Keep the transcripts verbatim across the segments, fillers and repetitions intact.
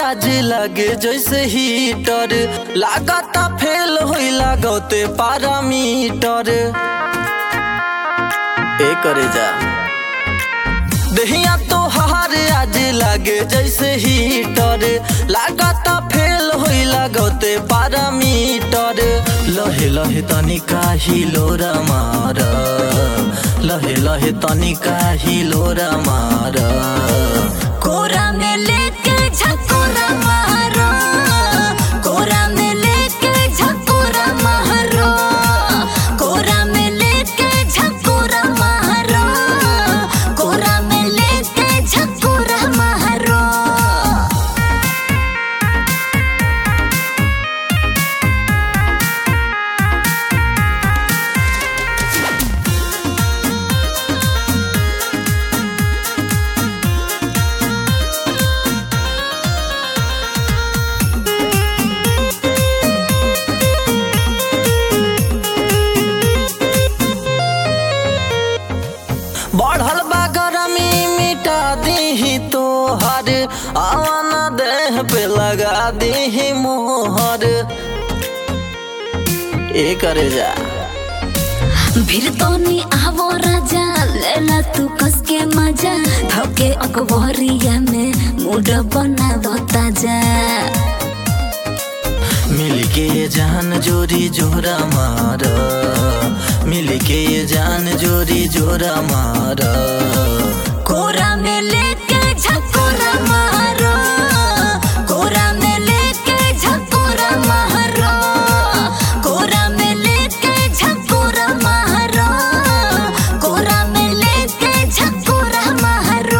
आज लगे जैसे हीटर लागता फेल होई लागते पारामीटर। ए करे जा दहिया तो हार आज लगे जैसे हीटर लागता फेल होई लागते पारामीटर। लहे लहे तनिका हिलोरा मार लहे लहे तनिका हिलोरा मार कोरा में लेके झकोरा मारो कोरा में लेके झकोरा मारो कोरा में लेके झकोरा मारो कोरा में लेके झकोरा मारो। बढ़ल बा गरमी मिटा दीही तोहर आवाना देह पे लगा दीही मोहर। ए करे जा फिर तो नी आवो राजा लेला तू कस के मजा धोके अकबरिया में मूड बना दो ताजा। मिल के ये जान जोरी जोरा मार मिल के ये जान जोरी जोरा मार कोरा में लेके झकोरा मारो कोरा में लेके झकोरा मारो कोरा में लेके झकोरा मारो कोरा में लेके झकोरा मारो।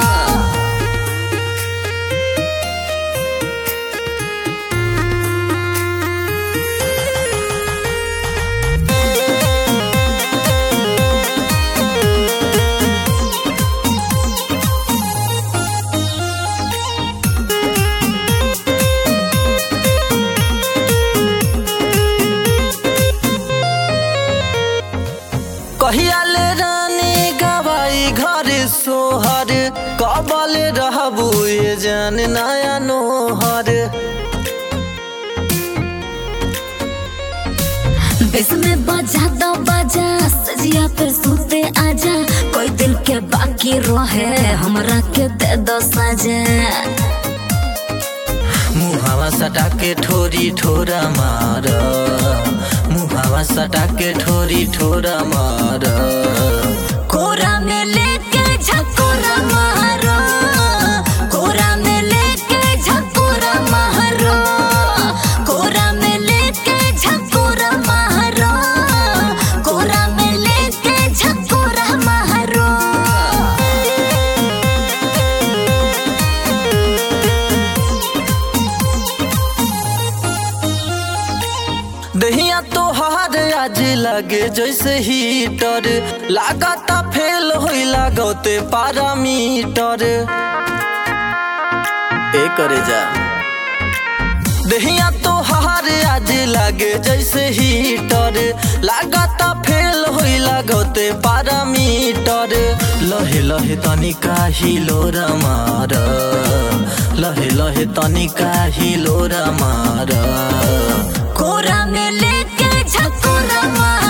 कहिया ले रानी गवाई घर सोहर कबल रहबू ये जान नया नोहर। बेस में बजा दो बजा सजिया पे सूते आजा कोई दिल के बाकी रहे हमरा के दे दो सजा। मुहावा सटा के ठोरी ठोरा मार मुहावा सटा के ठोरी ठोरा मार कोरा में लेके झकोरा मारो कोरा में लेके झकोरा मारो कोरा में लेके झकोरा मारो कोरा में लेके झकोरा मारो। दहिया तो हार आज लगे जैसे हीटर लागता फेल होई लागते पारामीटर। ए करे जा दहिया तो हार आज लगे जैसे हीटर लागता फेल होई लागते पारामीटर। लहे लहे तनिका हिलोरा मार लहे लहे तनिका हिलोरा मार कोरा में लेके झकोरा मारो।